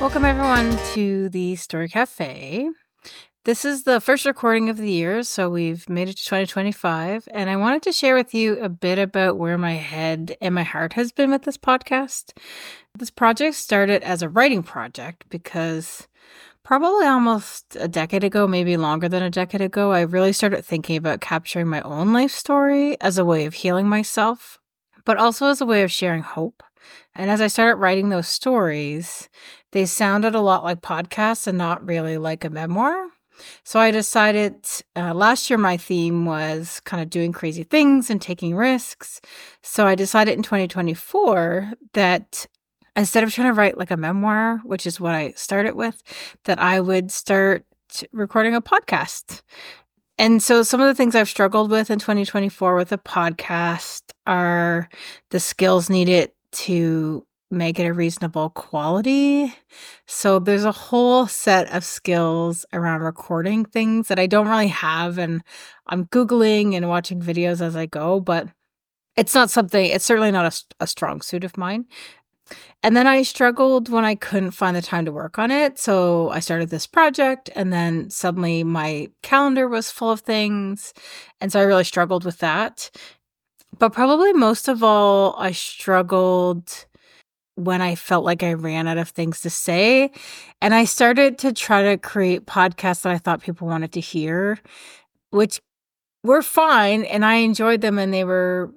Welcome, everyone, to the Story Cafe. This is the first recording of the year, so we've made it to 2025, and I wanted to share with you a bit about where my head and my heart has been with this podcast. This project started as a writing project because probably almost a decade ago, maybe longer than a decade ago, I really started thinking about capturing my own life story as a way of healing myself, but also as a way of sharing hope. And as I started writing those stories, they sounded a lot like podcasts and not really like a memoir. So I decided last year my theme was kind of doing crazy things and taking risks. So I decided in 2024 that instead of trying to write like a memoir, which is what I started with, that I would start recording a podcast. And so some of the things I've struggled with in 2024 with a podcast are the skills needed to make it a reasonable quality. So there's a whole set of skills around recording things that I don't really have, and I'm Googling and watching videos as I go, but it's certainly not a strong suit of mine. And then I struggled when I couldn't find the time to work on it. So I started this project, and then suddenly my calendar was full of things. And so I really struggled with that. But probably most of all, I struggled when I felt like I ran out of things to say. And I started to try to create podcasts that I thought people wanted to hear, which were fine. And I enjoyed them, and they were,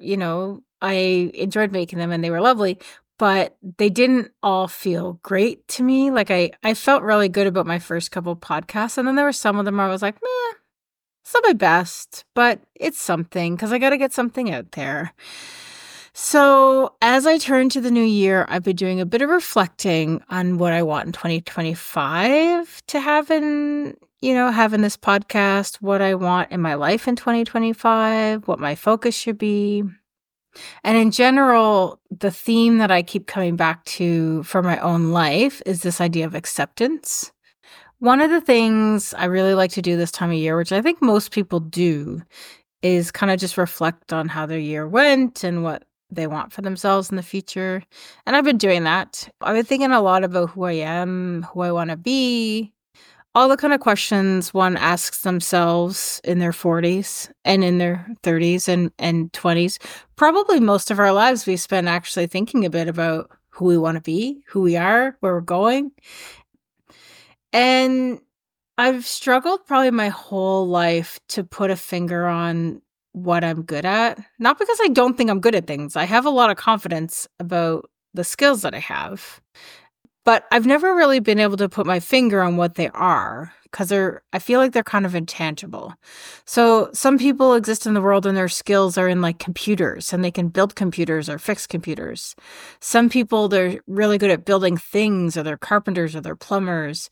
I enjoyed making them, and they were lovely. But they didn't all feel great to me. Like I felt really good about my first couple podcasts. And then there were some of them where I was like, meh, it's not my best, but it's something because I got to get something out there. So as I turn to the new year, I've been doing a bit of reflecting on what I want in 2025 to have having this podcast, what I want in my life in 2025, what my focus should be. And in general, the theme that I keep coming back to for my own life is this idea of acceptance. One of the things I really like to do this time of year, which I think most people do, is kind of just reflect on how their year went and what they want for themselves in the future. And I've been doing that. I've been thinking a lot about who I am, who I want to be, all the kind of questions one asks themselves in their 40s and in their 30s and 20s. Probably most of our lives we spend actually thinking a bit about who we want to be, who we are, where we're going. And I've struggled probably my whole life to put a finger on what I'm good at. Not because I don't think I'm good at things. I have a lot of confidence about the skills that I have. But I've never really been able to put my finger on what they are because I feel like they're kind of intangible. So some people exist in the world and their skills are in like computers and they can build computers or fix computers. Some people, they're really good at building things, or they're carpenters or they're plumbers.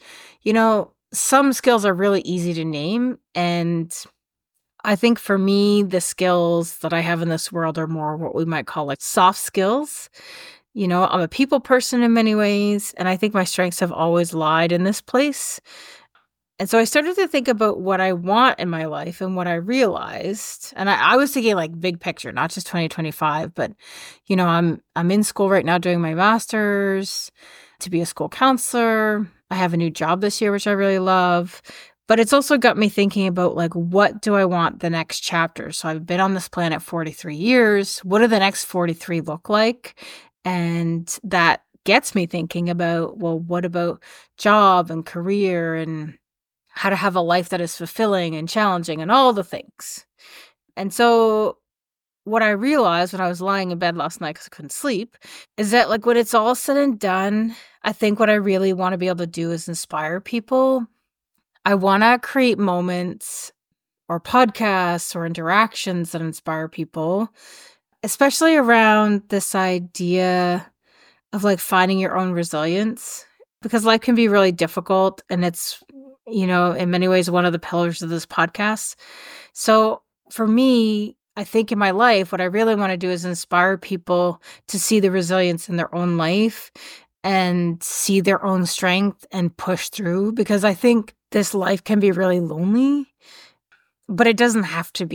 Some skills are really easy to name. And I think for me, the skills that I have in this world are more what we might call like soft skills. I'm a people person in many ways, and I think my strengths have always lied in this place. And so I started to think about what I want in my life and what I realized. And I was thinking like big picture, not just 2025, but I'm in school right now doing my master's to be a school counselor. I have a new job this year, which I really love. But it's also got me thinking about like, what do I want the next chapter? So I've been on this planet 43 years. What do the next 43 look like? And that gets me thinking about, well, what about job and career and how to have a life that is fulfilling and challenging and all the things. And so what I realized when I was lying in bed last night because I couldn't sleep is that like when it's all said and done, I think what I really want to be able to do is inspire people. I want to create moments or podcasts or interactions that inspire people, especially around this idea of like finding your own resilience, because life can be really difficult. And it's, in many ways, one of the pillars of this podcast. So for me, I think in my life, what I really want to do is inspire people to see the resilience in their own life and see their own strength and push through, because I think this life can be really lonely, but it doesn't have to be.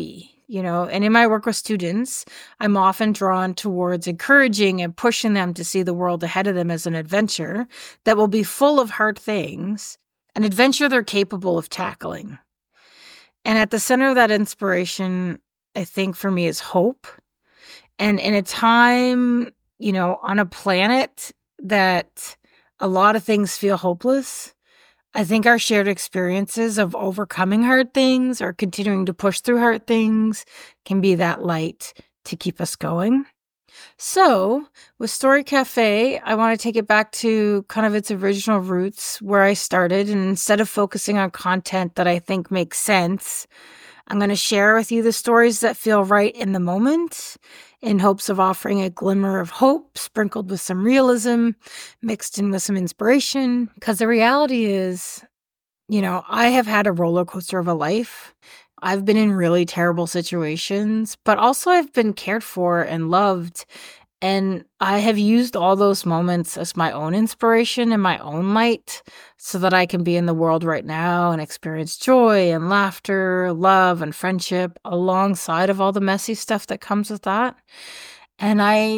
And in my work with students, I'm often drawn towards encouraging and pushing them to see the world ahead of them as an adventure that will be full of hard things, an adventure they're capable of tackling. And at the center of that inspiration, I think for me is hope. And in a time, on a planet that a lot of things feel hopeless, I think our shared experiences of overcoming hard things or continuing to push through hard things can be that light to keep us going. So, with Story Cafe, I want to take it back to kind of its original roots where I started. And instead of focusing on content that I think makes sense, I'm going to share with you the stories that feel right in the moment in hopes of offering a glimmer of hope sprinkled with some realism, mixed in with some inspiration. Because the reality is, I have had a roller coaster of a life. I've been in really terrible situations, but also I've been cared for and loved. And I have used all those moments as my own inspiration and my own light so that I can be in the world right now and experience joy and laughter, love and friendship alongside of all the messy stuff that comes with that. And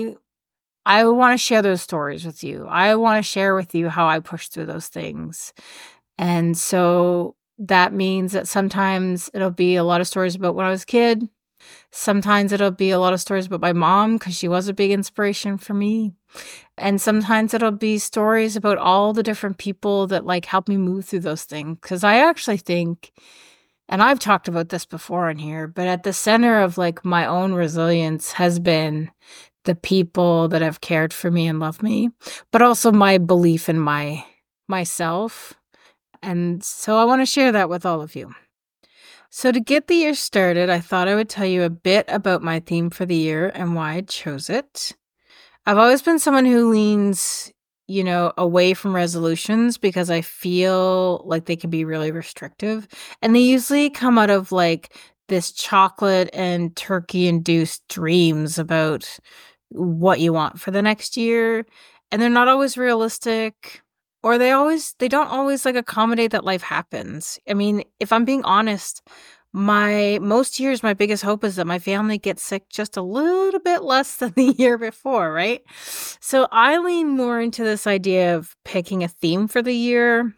I want to share those stories with you. I want to share with you how I push through those things. And so that means that sometimes it'll be a lot of stories about when I was a kid. Sometimes it'll be a lot of stories about my mom because she was a big inspiration for me. And sometimes it'll be stories about all the different people that help me move through those things. Because I actually think, and I've talked about this before in here, but at the center of my own resilience has been the people that have cared for me and loved me, but also my belief in myself. And so I want to share that with all of you. So to get the year started, I thought I would tell you a bit about my theme for the year and why I chose it. I've always been someone who leans, away from resolutions because I feel like they can be really restrictive. And they usually come out of this chocolate and turkey induced dreams about what you want for the next year. And they're not always realistic. Or they don't always accommodate that life happens. I mean, if I'm being honest, most years, my biggest hope is that my family gets sick just a little bit less than the year before, right? So I lean more into this idea of picking a theme for the year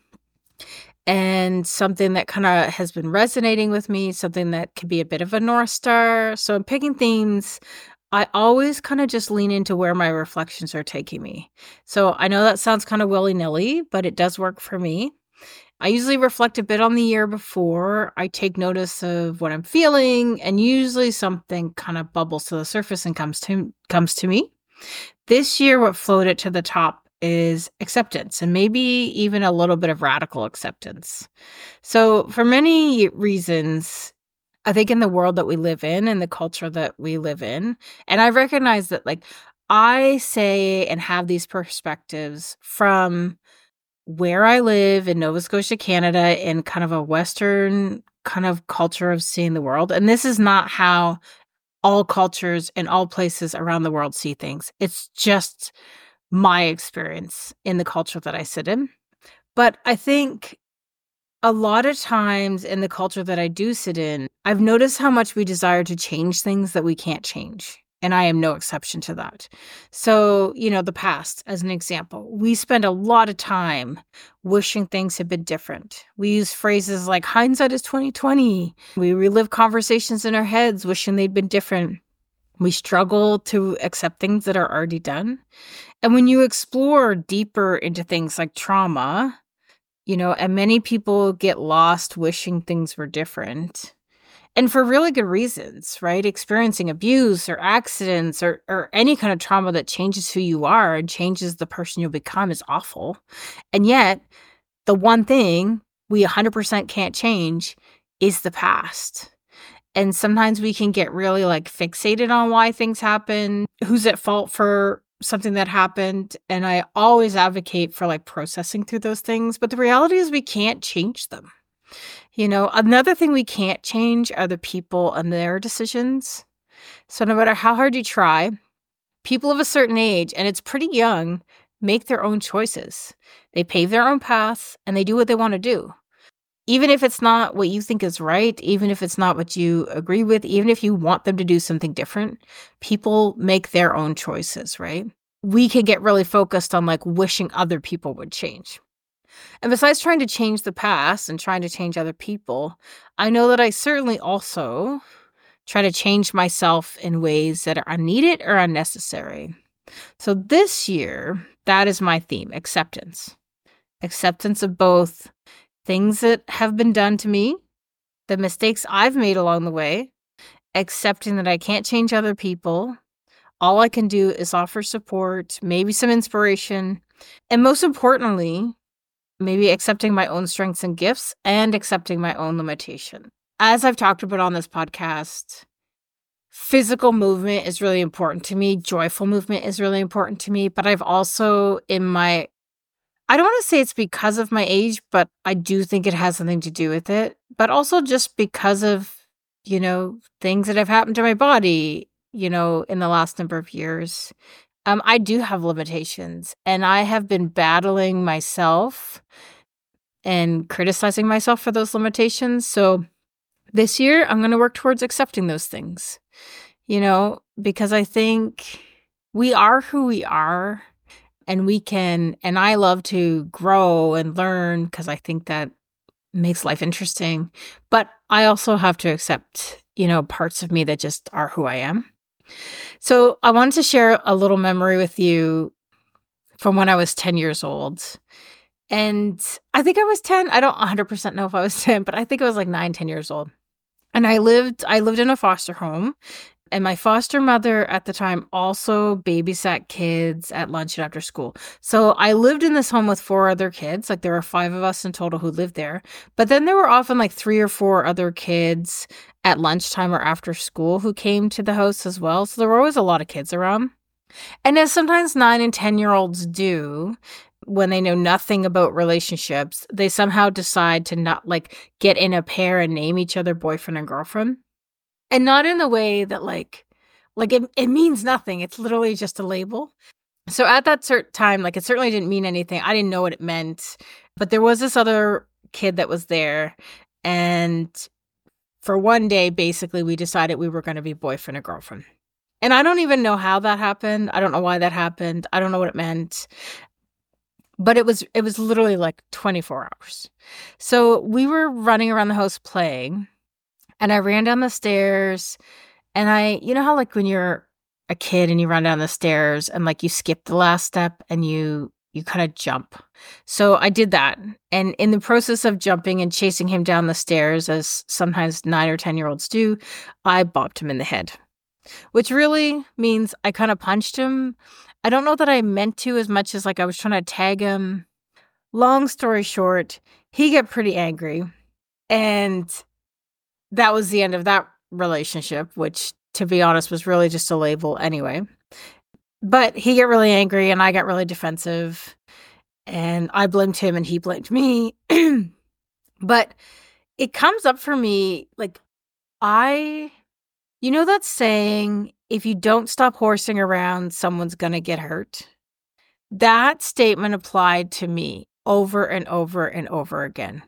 and something that kind of has been resonating with me, something that can be a bit of a North Star. So in picking themes, I always kind of just lean into where my reflections are taking me. So I know that sounds kind of willy-nilly, but it does work for me. I usually reflect a bit on the year before. I take notice of what I'm feeling, and usually something kind of bubbles to the surface and comes to me. This year, what floated to the top is acceptance, and maybe even a little bit of radical acceptance. So for many reasons, I think in the world that we live in and the culture that we live in, and I recognize that I say and have these perspectives from where I live in Nova Scotia, Canada, in kind of a Western kind of culture of seeing the world. And this is not how all cultures in all places around the world see things. It's just my experience in the culture that I sit in. But I think a lot of times in the culture that I do sit in, I've noticed how much we desire to change things that we can't change. And I am no exception to that. So, the past, as an example, we spend a lot of time wishing things had been different. We use phrases like hindsight is 2020. We relive conversations in our heads wishing they'd been different. We struggle to accept things that are already done. And when you explore deeper into things like trauma, and many people get lost wishing things were different. And for really good reasons, right? Experiencing abuse or accidents or any kind of trauma that changes who you are and changes the person you'll become is awful. And yet, the one thing we 100% can't change is the past. And sometimes we can get really fixated on why things happen, who's at fault for something that happened. And I always advocate for processing through those things. But the reality is we can't change them. Another thing we can't change are the people and their decisions. So no matter how hard you try, people of a certain age, and it's pretty young, make their own choices. They pave their own paths and they do what they want to do. even if it's not what you think is right, even if it's not what you agree with, even if you want them to do something different, people make their own choices, right? We can get really focused on like wishing other people would change. And besides trying to change the past and trying to change other people, I know that I certainly also try to change myself in ways that are unneeded or unnecessary. So this year, that is my theme, acceptance. Acceptance of both things that have been done to me, the mistakes I've made along the way, accepting that I can't change other people. All I can do is offer support, maybe some inspiration, and most importantly, maybe accepting my own strengths and gifts and accepting my own limitation. As I've talked about on this podcast, physical movement is really important to me. Joyful movement is really important to me. But I've also I don't want to say it's because of my age, but I do think it has something to do with it. But also just because of, things that have happened to my body, in the last number of years. I do have limitations, and I have been battling myself and criticizing myself for those limitations. So this year, I'm going to work towards accepting those things, because I think we are who we are, and and I love to grow and learn because I think that makes life interesting. But I also have to accept, parts of me that just are who I am. So I wanted to share a little memory with you from when I was 10 years old. And I think I was 10. I don't 100% know if I was 10, but I think I was like 9, 10 years old. And I lived in a foster home. And my foster mother at the time also babysat kids at lunch and after school. So I lived in this home with 4 other kids. Like there were 5 of us in total who lived there. But then there were often like 3 or 4 other kids at lunchtime or after school who came to the house as well. So there were always a lot of kids around. And as sometimes 9 and 10-year-olds do, when they know nothing about relationships, they somehow decide to not like get in a pair and name each other boyfriend and girlfriend. And not in the way that like it means nothing. It's literally just a label. So at that certain time, like it certainly didn't mean anything. I didn't know what it meant. But there was this other kid that was there. And for one day, basically, we decided we were going to be boyfriend and girlfriend. And I don't even know how that happened. I don't know why that happened. I don't know what it meant. But it was literally like 24 hours. So we were running around the house playing. And I ran down the stairs, and you know how like when you're a kid and you run down the stairs and like you skip the last step and you kind of jump. So I did that. And in the process of jumping and chasing him down the stairs, as sometimes 9 or 10-year-olds do, I bopped him in the head, which really means I kind of punched him. I don't know that I meant to as much as like I was trying to tag him. Long story short, he got pretty angry, and that was the end of that relationship, which, to be honest, was really just a label anyway. But he got really angry, and I got really defensive, and I blamed him, and he blamed me. But it comes up for me, like, you know that saying, if you don't stop horsing around, someone's gonna get hurt? That statement applied to me over and over and over again.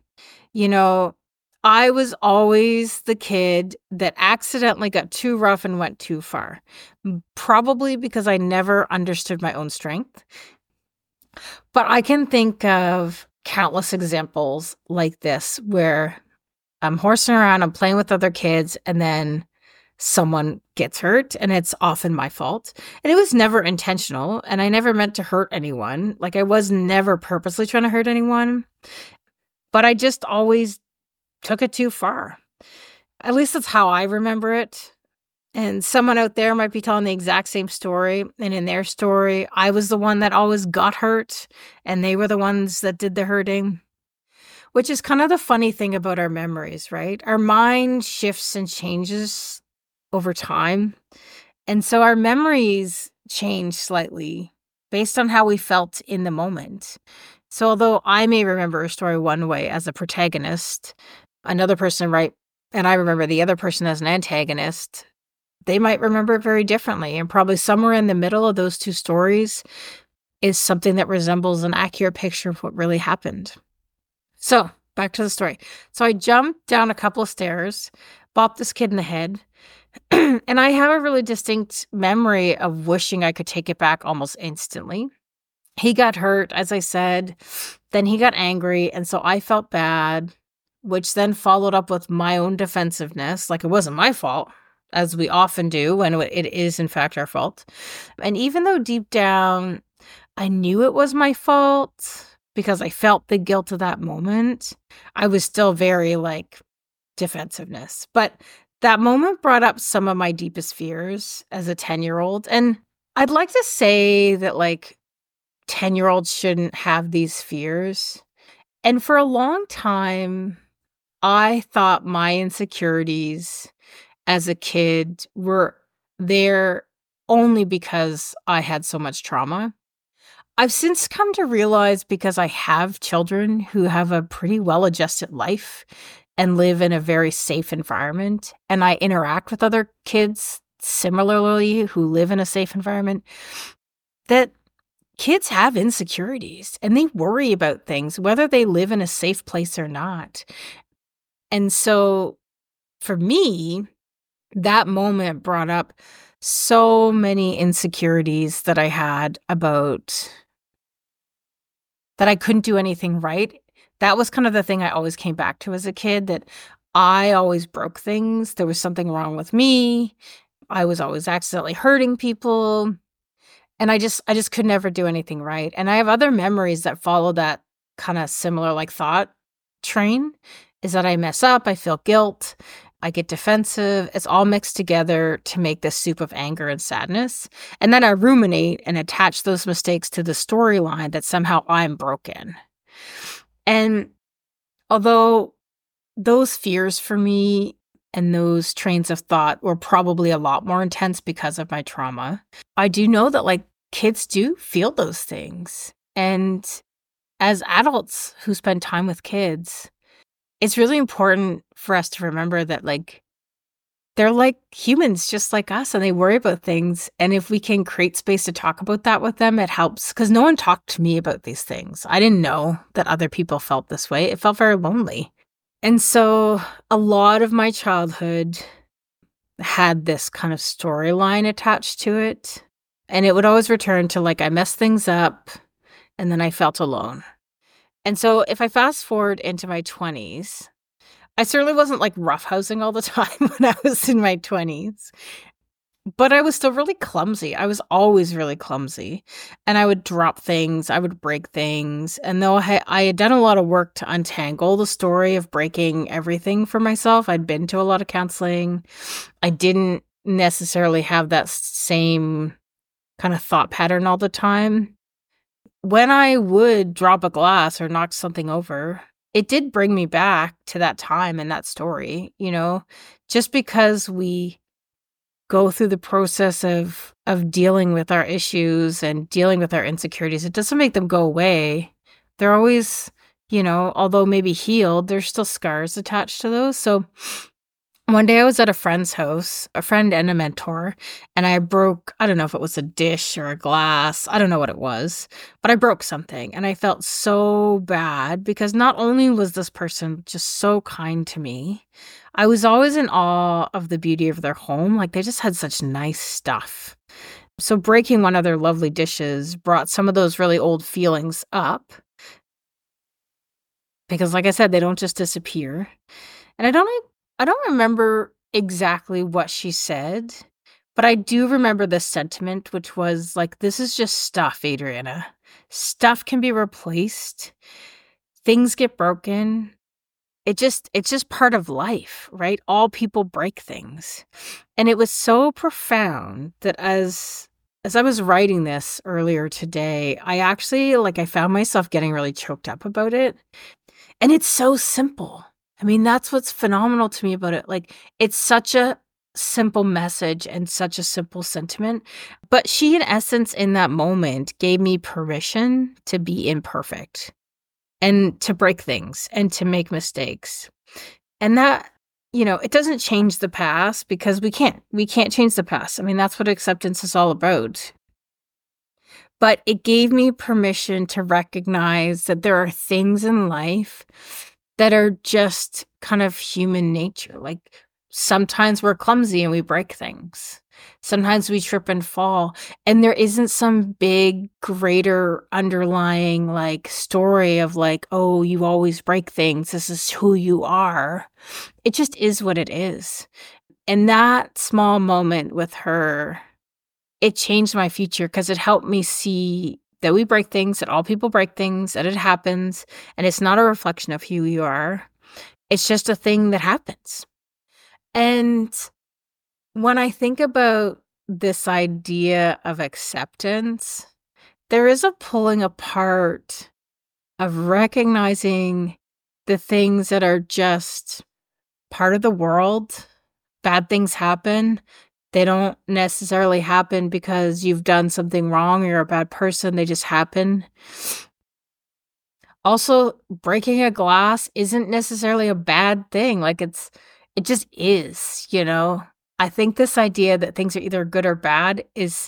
I was always the kid that accidentally got too rough and went too far, probably because I never understood my own strength. But I can think of countless examples like this where I'm horsing around, I'm playing with other kids, and then someone gets hurt, and it's often my fault. And it was never intentional, and I never meant to hurt anyone. Like I was never purposely trying to hurt anyone, but I just always took it too far. At least that's how I remember it. And someone out there might be telling the exact same story. And in their story, I was the one that always got hurt, and they were the ones that did the hurting. Which is kind of the funny thing about our memories, right? Our mind shifts and changes over time. And so our memories change slightly based on how we felt in the moment. So although I may remember a story one way as a protagonist, another person, right, and I remember the other person as an antagonist, they might remember it very differently. And probably somewhere in the middle of those two stories is something that resembles an accurate picture of what really happened. So back to the story. So I jumped down a couple of stairs, bopped this kid in the head, and I have a really distinct memory of wishing I could take it back almost instantly. He got hurt, as I said, then he got angry, and so I felt bad, which then followed up with my own defensiveness, like it wasn't my fault, as we often do when it is in fact our fault. And even though deep down I knew it was my fault because I felt the guilt of that moment, I was still very like defensiveness. But that moment brought up some of my deepest fears as a 10-year-old. And I'd like to say that like 10-year-olds shouldn't have these fears. And for a long time, I thought my insecurities as a kid were there only because I had so much trauma. I've since come to realize because I have children who have a pretty well-adjusted life and live in a very safe environment, and I interact with other kids similarly who live in a safe environment, that kids have insecurities and they worry about things, whether they live in a safe place or not. And so for me, that moment brought up so many insecurities that I had about that I couldn't do anything right. That was kind of the thing I always came back to as a kid, that I always broke things. There was something wrong with me. I was always accidentally hurting people. And I just could never do anything right. And I have other memories that follow that kind of similar like thought train, is that I mess up, I feel guilt, I get defensive. It's all mixed together to make this soup of anger and sadness. And then I ruminate and attach those mistakes to the storyline that somehow I'm broken. And although those fears for me and those trains of thought were probably a lot more intense because of my trauma, I do know that like kids do feel those things. And as adults who spend time with kids, it's really important for us to remember that like they're like humans just like us, and they worry about things. And if we can create space to talk about that with them, it helps, because no one talked to me about these things. I didn't know that other people felt this way. It felt very lonely. And so a lot of my childhood had this kind of storyline attached to it. And it would always return to like I messed things up and then I felt alone. And so if I fast forward into my 20s, I certainly wasn't like roughhousing all the time when I was in my 20s, but I was still really clumsy. I was always really clumsy, and I would drop things, I would break things. And though I had done a lot of work to untangle the story of breaking everything for myself, I'd been to a lot of counseling, I didn't necessarily have that same kind of thought pattern all the time. When I would drop a glass or knock something over, it did bring me back to that time and that story, you know, just because we go through the process of dealing with our issues and dealing with our insecurities, it doesn't make them go away. They're always, you know, although maybe healed, there's still scars attached to those. So one day I was at a friend's house, a friend and a mentor, and I broke, I don't know if it was a dish or a glass, I don't know what it was, but I broke something, and I felt so bad because not only was this person just so kind to me, I was always in awe of the beauty of their home. Like they just had such nice stuff. So breaking one of their lovely dishes brought some of those really old feelings up because, like I said, they don't just disappear. And I don't remember exactly what she said, but I do remember the sentiment, which was like, this is just stuff, Adriana. Stuff can be replaced. Things get broken. It's just part of life, right? All people break things. And it was so profound that as I was writing this earlier today, I actually I found myself getting really choked up about it. And it's so simple. I mean, that's what's phenomenal to me about it. Like, it's such a simple message and such a simple sentiment. But she, in essence, in that moment, gave me permission to be imperfect and to break things and to make mistakes. And that, you know, it doesn't change the past because we can't. We can't change the past. I mean, that's what acceptance is all about. But it gave me permission to recognize that there are things in life that are just kind of human nature. Like sometimes we're clumsy and we break things. Sometimes we trip and fall. And there isn't some big, greater underlying like story of like, oh, you always break things. This is who you are. It just is what it is. And that small moment with her, it changed my future because it helped me see that we break things, that all people break things, that it happens, and it's not a reflection of who you are. It's just a thing that happens. And when I think about this idea of acceptance, there is a pulling apart of recognizing the things that are just part of the world. Bad things happen. They don't necessarily happen because you've done something wrong or you're a bad person. They just happen. Also, breaking a glass isn't necessarily a bad thing. Like it just is, you know? I think this idea that things are either good or bad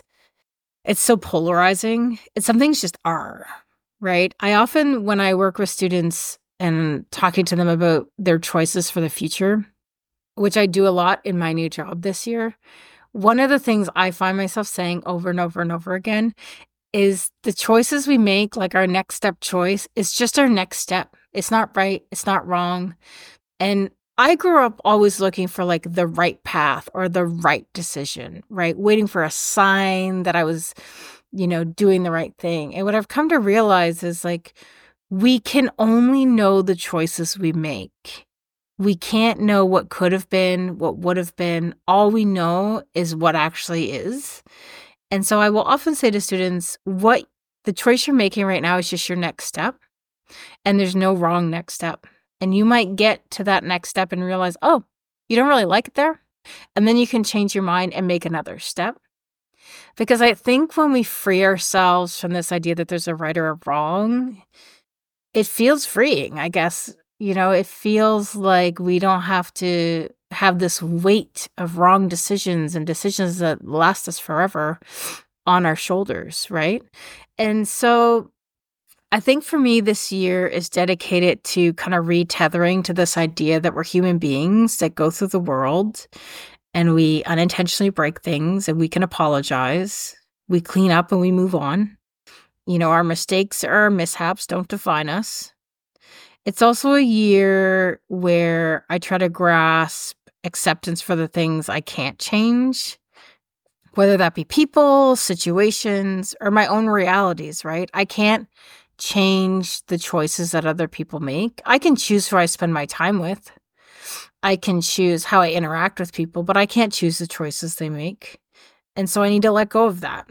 it's so polarizing. Some things just are, right? I often, when I work with students and talking to them about their choices for the future, which I do a lot in my new job this year, one of the things I find myself saying over and over and over again is the choices we make, like our next step choice, is just our next step. It's not right. It's not wrong. And I grew up always looking for like the right path or the right decision, right? Waiting for a sign that I was, doing the right thing. And what I've come to realize is like, we can only know the choices we make. We can't know what could have been, what would have been. All we know is what actually is. And so I will often say to students, what the choice you're making right now is just your next step. And there's no wrong next step. And you might get to that next step and realize, oh, you don't really like it there. And then you can change your mind and make another step. Because I think when we free ourselves from this idea that there's a right or a wrong, it feels freeing, I guess. It feels like we don't have to have this weight of wrong decisions and decisions that last us forever on our shoulders, right? And so I think for me, this year is dedicated to kind of retethering to this idea that we're human beings that go through the world and we unintentionally break things and we can apologize. We clean up and we move on. Our mistakes or our mishaps don't define us. It's also a year where I try to grasp acceptance for the things I can't change, whether that be people, situations, or my own realities, right? I can't change the choices that other people make. I can choose who I spend my time with. I can choose how I interact with people, but I can't choose the choices they make. And so I need to let go of that.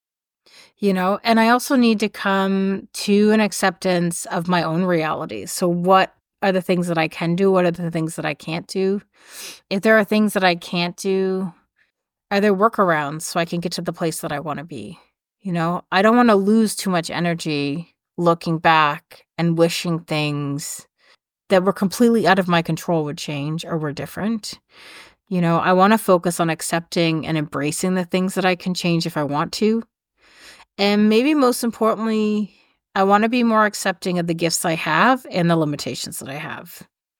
And I also need to come to an acceptance of my own reality. So what are the things that I can do? What are the things that I can't do? If there are things that I can't do, are there workarounds so I can get to the place that I want to be? I don't want to lose too much energy looking back and wishing things that were completely out of my control would change or were different. I want to focus on accepting and embracing the things that I can change if I want to. And maybe most importantly, I want to be more accepting of the gifts I have and the limitations that I have.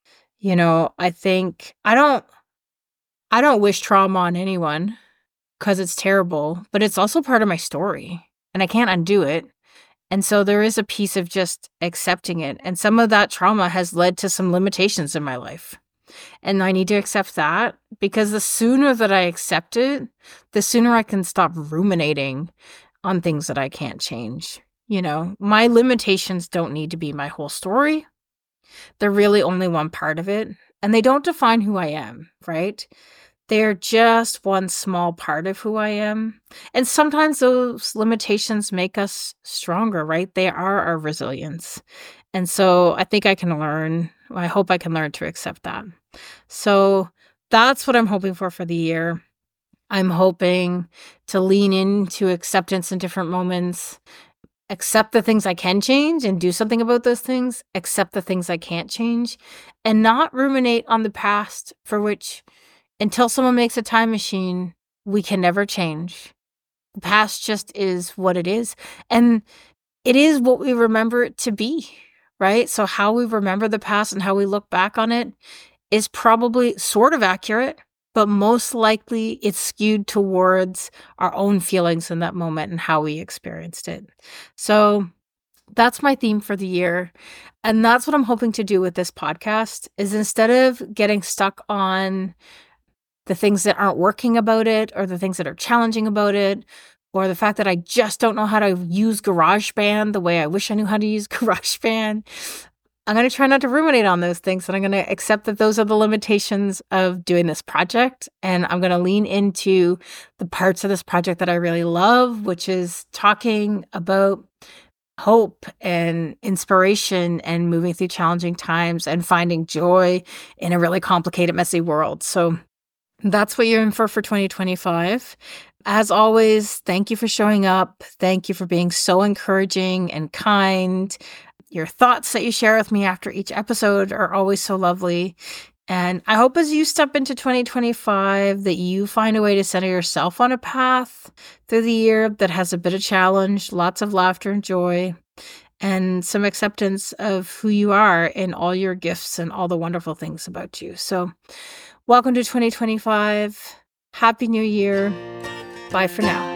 I think I don't wish trauma on anyone because it's terrible, but it's also part of my story and I can't undo it. And so there is a piece of just accepting it. And some of that trauma has led to some limitations in my life. And I need to accept that because the sooner that I accept it, the sooner I can stop ruminating on things that I can't change. My limitations don't need to be my whole story. They're really only one part of it. And they don't define who I am, right? They're just one small part of who I am. And sometimes those limitations make us stronger, right? They are our resilience. And so I think I hope I can learn to accept that. So that's what I'm hoping for the year. I'm hoping to lean into acceptance in different moments, accept the things I can change and do something about those things, accept the things I can't change, and not ruminate on the past for which, until someone makes a time machine, we can never change. The past just is what it is. And it is what we remember it to be, right? So how we remember the past and how we look back on it is probably sort of accurate, but most likely it's skewed towards our own feelings in that moment and how we experienced it. So that's my theme for the year. And that's what I'm hoping to do with this podcast is instead of getting stuck on the things that aren't working about it or the things that are challenging about it or the fact that I just don't know how to use GarageBand the way I wish I knew how to use GarageBand. I'm going to try not to ruminate on those things, and I'm going to accept that those are the limitations of doing this project. And I'm going to lean into the parts of this project that I really love, which is talking about hope and inspiration and moving through challenging times and finding joy in a really complicated, messy world. So that's what you're in for 2025. As always, thank you for showing up. Thank you for being so encouraging and kind. Your thoughts that you share with me after each episode are always so lovely. And I hope as you step into 2025 that you find a way to center yourself on a path through the year that has a bit of challenge, lots of laughter and joy, and some acceptance of who you are in all your gifts and all the wonderful things about you. So welcome to 2025. Happy New Year. Bye for now.